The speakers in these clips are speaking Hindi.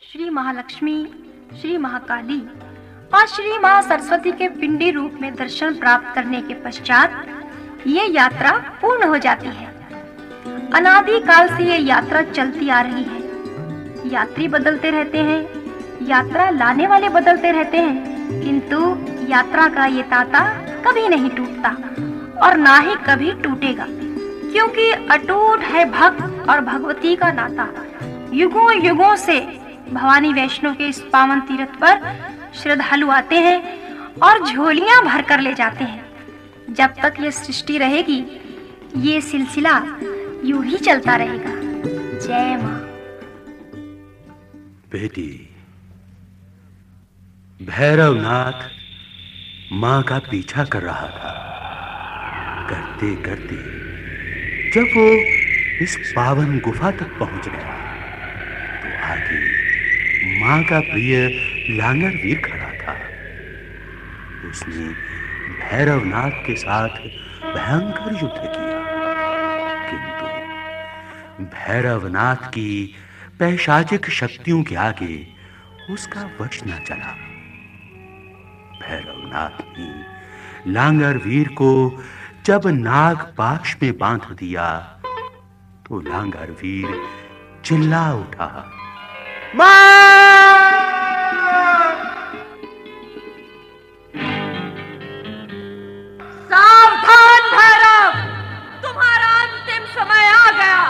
श्री महालक्ष्मी, श्री महाकाली और श्री मां सरस्वती के पिंडी रूप में दर्शन प्राप्त करने के पश्चात ये यात्रा पूर्ण हो जाती है। अनादि काल से ये यात्रा चलती आ रही है। यात्री बदलते रहते हैं, यात्रा लाने वाले बदलते रहते हैं, किंतु यात्रा का ये तांता कभी नहीं टूटता और ना ही कभी टूटेगा, क्योंकि अटूट है भक्त और भगवती का नाता। युगों युगों से भवानी वैष्णो के इस पावन तीर्थ पर श्रद्धालु आते हैं और झोलियां भर कर ले जाते हैं। जब तक ये सृष्टि रहेगी, ये सिलसिला यूं ही चलता रहेगा। जय मां। बेटी, भैरवनाथ मां का पीछा कर रहा था। करते करते जब वो इस पावन गुफा तक पहुंच गया तो आगे मां का प्रिय लांगड़ वीर खड़ा था। उसने भैरवनाथ के साथ भयंकर युद्ध किया, किंतु भैरवनाथ की पैशाचिक शक्तियों के आगे उसका वश न चला। भैरवनाथ ने लांगड़ वीर को जब नाग पाश में बांध दिया तो लांगड़ वीर चिल्ला उठा, सावधान भैरव, तुम्हारा अंतिम समय आ गया।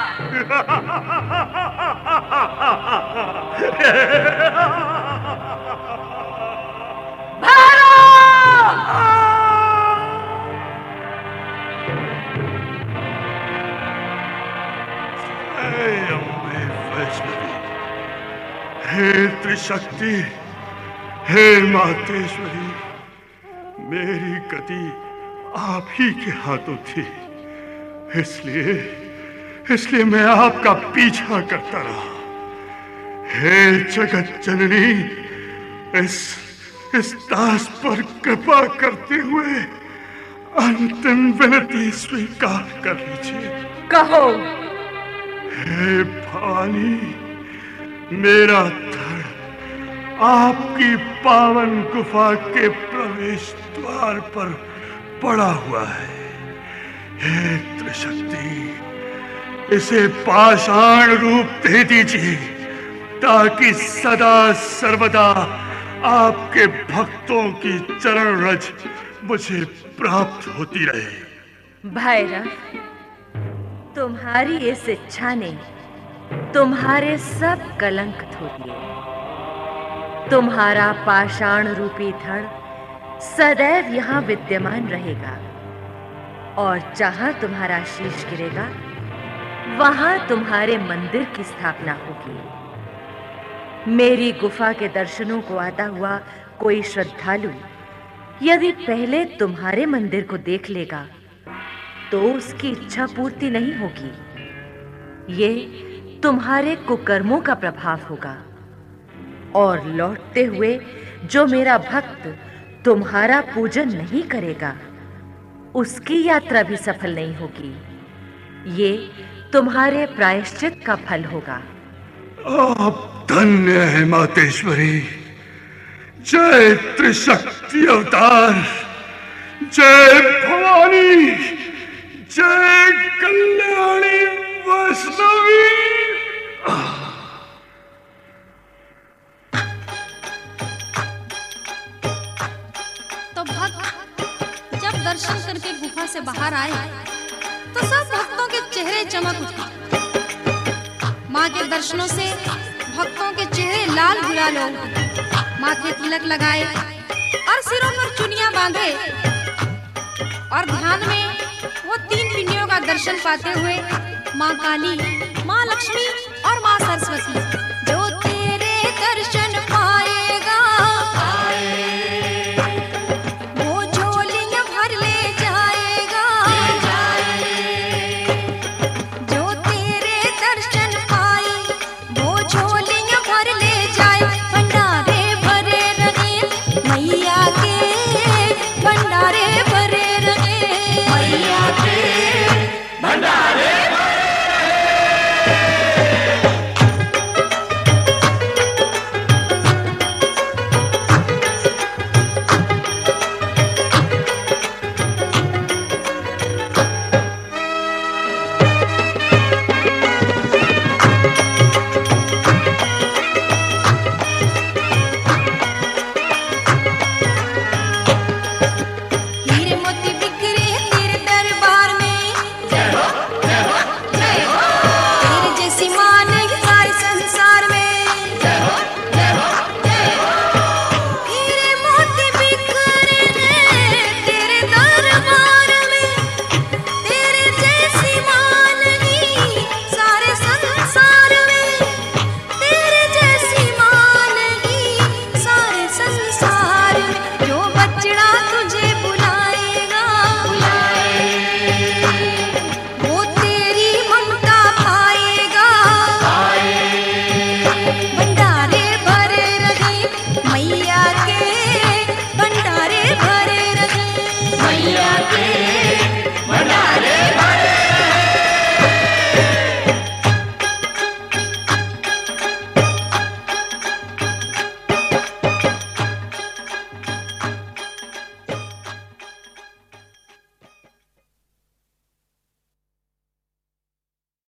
हे त्रिशक्ति, हे मातेश्वरी, मेरी गति आप ही के हाथों थी, इसलिए मैं आपका पीछा करता रहा। हे जगत जननी, इस दास पर कृपा करते हुए अंतिम विनती स्वीकार कर लीजिए। कहो। हे भवानी, मेरा धड़ आपकी पावन गुफा के प्रवेश द्वार पर पड़ा हुआ है। हे त्रिशक्ति, इसे पाषाण रूप दे दीजिए ताकि सदा सर्वदा आपके भक्तों की चरण रज मुझे प्राप्त होती रहे। भैरव, तुम्हारी इस इच्छा ने तुम्हारे सब कलंक धो दिए। तुम्हारा पाषाण रूपी धड़ सदैव यहाँ विद्यमान रहेगा और जहां तुम्हारा शीश गिरेगा वहां तुम्हारे मंदिर की स्थापना होगी। मेरी गुफा के दर्शनों को आता हुआ कोई श्रद्धालु यदि पहले तुम्हारे मंदिर को देख लेगा तो उसकी इच्छा पूर्ति नहीं होगी। ये तुम्हारे कुकर्मों का प्रभाव होगा और लौटते हुए जो मेरा भक्त तुम्हारा पूजन नहीं करेगा उसकी यात्रा भी सफल नहीं होगी। ये तुम्हारे प्रायश्चित का फल होगा। आप धन्य है मातेश्वरी। जय त्रिशक्ति अवतार, जय भवानी, जय कल्याणी वैष्णवी। तो भक्त जब दर्शन करके गुफा से बाहर आए तो सब भक्तों के चेहरे चमक उठे। माँ के दर्शनों से भक्तों के चेहरे लाल गुलाल हो, माथे तिलक लगाए और सिरों पर चुनियां बांधे और ध्यान में वो 3 पिंडियों का दर्शन पाते हुए माँ काली, माँ लक्ष्मी और माँ सरस्वती